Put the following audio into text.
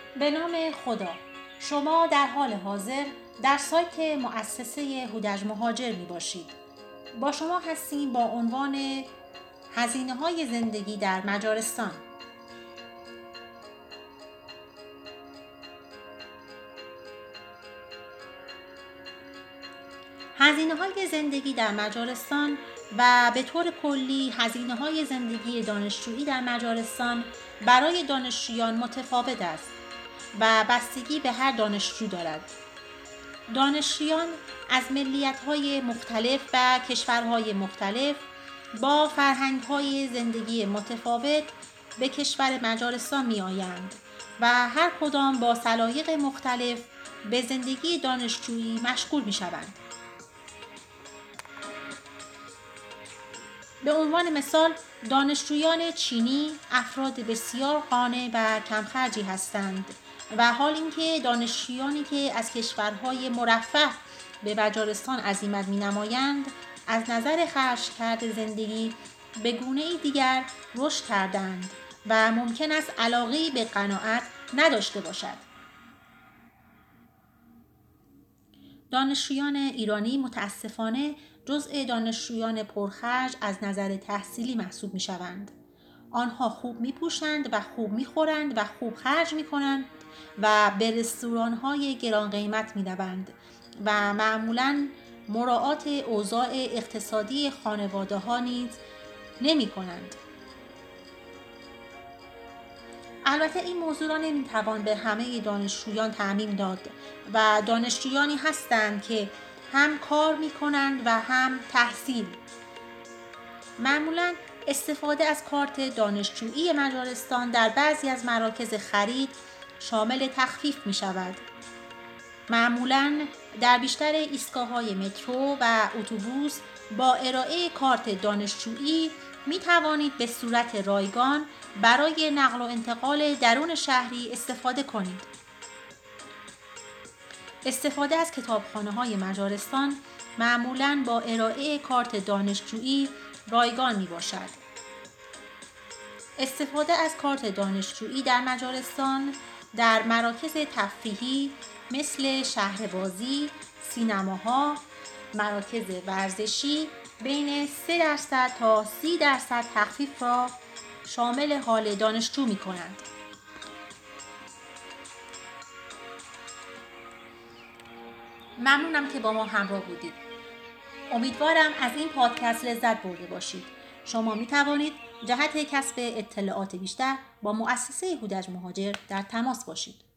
به نام خدا. شما در حال حاضر در سایت مؤسسه هودج مهاجر می باشید. با شما هستیم با عنوان هزینه‌های زندگی در مجارستان. هزینه‌های زندگی در مجارستان و به طور کلی هزینه‌های زندگی دانشجویی در مجارستان برای دانشجویان متفاوت است و بستگی به هر دانشجو دارد. دانشجویان از ملیت‌های مختلف و کشورهای مختلف با فرهنگ‌های زندگی متفاوت به کشور مجارستان می‌آیند و هر کدام با سلایق مختلف به زندگی دانشجویی مشغول می‌شوند. به عنوان مثال، دانشجویان چینی افراد بسیار قانع و کمخرجی هستند و حال اینکه دانشجویانی که از کشورهای مرفه به مجارستان عزیمت می‌نمایند از نظر خرج‌کرد زندگی به گونه‌ای دیگر رشد کردند و ممکن است علاقه‌ای به قناعت نداشته باشد. دانشجویان ایرانی متاسفانه جزء دانشجویان پرخرج از نظر تحصیلی محسوب می‌شوند. آنها خوب می‌پوشند و خوب می‌خورند و خوب خرج می‌کنند و به رستوران‌های گران قیمت می‌روند و معمولاً مراعات اوضاع اقتصادی خانواده‌ها نیز نمی‌کنند. البته این موضوع را نمی‌توان به همه دانشجویان تعمیم داد و دانشجویانی هستند که هم کار می‌کنند و هم تحصیل. معمولاً استفاده از کارت دانشجویی مجارستان در بعضی از مراکز خرید شامل تخفیف می‌شود. معمولاً در بیشتر ایستگاه‌های مترو و اتوبوس با ارائه کارت دانشجویی می‌توانید به صورت رایگان برای نقل و انتقال درون شهری استفاده کنید. استفاده از کتابخانه‌های مجارستان معمولاً با ارائه کارت دانشجویی رایگان میباشد. استفاده از کارت دانشجویی در مجارستان در مراکز تفریحی مثل شهربازی، سینماها، مراکز ورزشی بین 3% تا 30% تخفیف را شامل حال دانشجو می‌کنند. ممنونم که با ما همراه بودید. امیدوارم از این پادکست لذت برده باشید. شما می توانید جهت کسب اطلاعات بیشتر با مؤسسه هودج مهاجر در تماس باشید.